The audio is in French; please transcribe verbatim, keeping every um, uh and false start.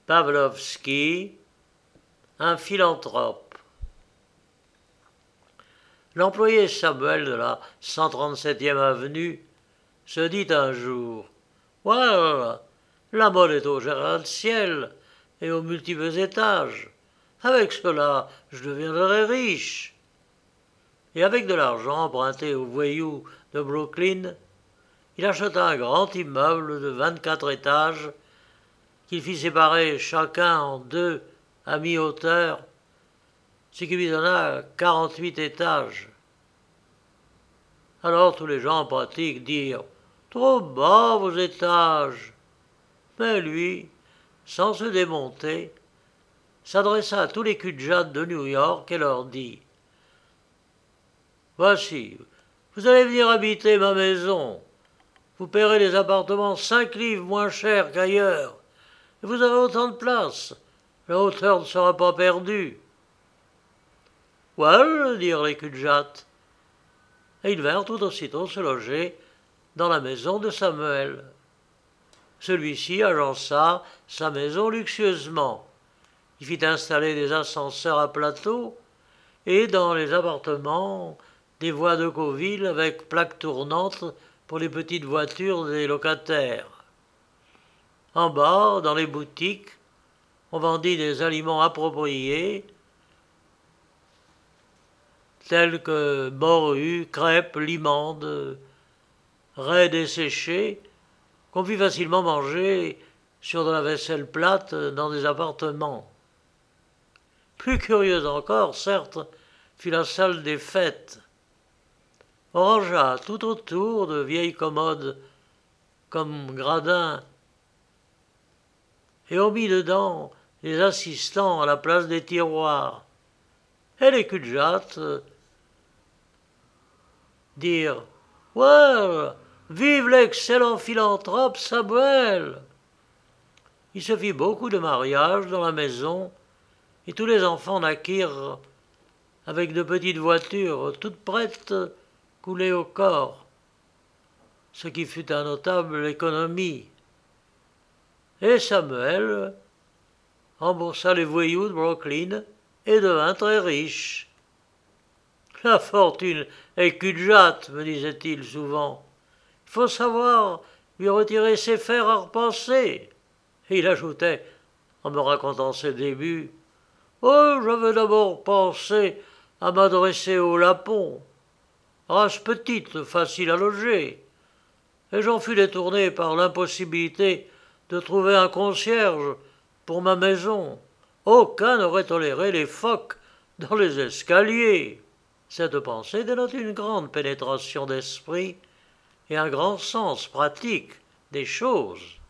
Pavlovski, un philanthrope. L'employé Samuel de la cent trente-septième avenue se dit un jour « Voilà, la mode est au gratte-ciel et aux multiples étages. Avec cela, je deviendrai riche. » Et avec de l'argent emprunté aux voyous de Brooklyn, il acheta un grand immeuble de vingt-quatre étages qu'il fit séparer chacun en deux à mi-hauteur, ce qui lui donna quarante-huit étages. Alors tous les gens en pratique dirent « Trop bas vos étages !» Mais lui, sans se démonter, s'adressa à tous les cul-de-jatte de New York et leur dit « Voici, vous allez venir habiter ma maison. Vous paierez les appartements cinq livres moins cher qu'ailleurs. Et vous avez autant de place. La hauteur ne sera pas perdue. » « Well, dirent les cul-de-jatte. Et ils vinrent tout aussitôt se loger dans la maison de Samuel. Celui-ci agença sa maison luxueusement. Il fit installer des ascenseurs à plateau et dans les appartements des voies de Deauville avec plaques tournantes pour les petites voitures des locataires. En bas, dans les boutiques, on vendit des aliments appropriés tels que morues, crêpes, limandes, raies desséchées, qu'on put facilement manger sur de la vaisselle plate dans des appartements. Plus curieuse encore, certes, fut la salle des fêtes. On rangea tout autour de vieilles commodes comme gradins et on mit dedans les assistants à la place des tiroirs. Et les cul-de-jatte dirent « Ouais, vive l'excellent philanthrope Samuel !» Il se fit beaucoup de mariages dans la maison et tous les enfants naquirent avec de petites voitures toutes prêtes coulées au corps, ce qui fut une notable économie. Et Samuel remboursa les voyous de Brooklyn et devint très riche. « La fortune est cul-de-jatte, me disait-il souvent. Il faut savoir lui retirer ses fers à repenser. » Et il ajoutait, en me racontant ses débuts, « Oh, j'avais d'abord pensé à m'adresser au Lapon, race petite, facile à loger, et j'en fus détourné par l'impossibilité de trouver un concierge pour ma maison. Aucun n'aurait toléré les phoques dans les escaliers. » Cette pensée dénote une grande pénétration d'esprit et un grand sens pratique des choses.